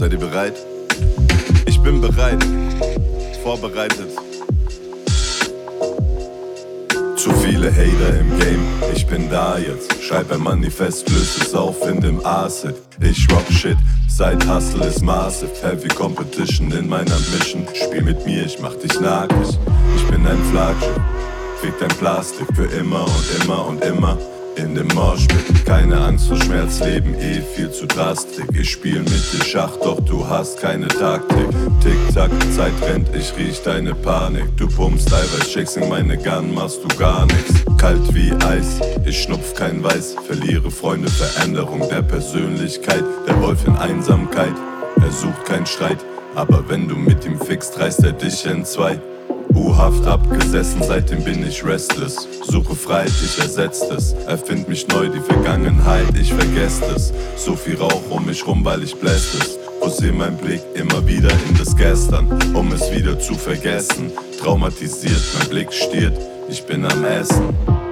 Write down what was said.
Seid ihr bereit? Ich bin bereit, vorbereitet. Zu viele Hater im Game, ich bin da jetzt. Schreib ein Manifest, löse es auf in dem Acid. Ich rock shit, seit Hustle ist massive. Heavy Competition in meiner Mission. Spiel mit mir, ich mach dich nackig. Ich bin ein Flaggschiff, fick dein Plastik für immer und immer und immer. In dem Moshpit, keine Angst vor Schmerz, Leben viel zu drastisch. Ich spiel mit dir Schach, doch du hast keine Taktik. Tick-Tack, Zeit rennt, ich riech deine Panik. Du pumpst Eiweiß, Chasing meine Gun, machst du gar nix. Kalt wie Eis, ich schnupf kein Weiß. Verliere Freunde, Veränderung der Persönlichkeit. Der Wolf in Einsamkeit, er sucht keinen Streit. Aber wenn du mit ihm fixt, reißt er dich entzwei. U-Haft abgesessen, seitdem bin ich restless. Suche Freiheit, ich ersetzt es. Erfind mich neu, die Vergangenheit, ich vergess es. So viel Rauch um mich rum, weil ich bläst es. Fokussiere mein Blick immer wieder in das Gestern, es wieder zu vergessen. Traumatisiert, mein Blick stiert, ich bin am Essen.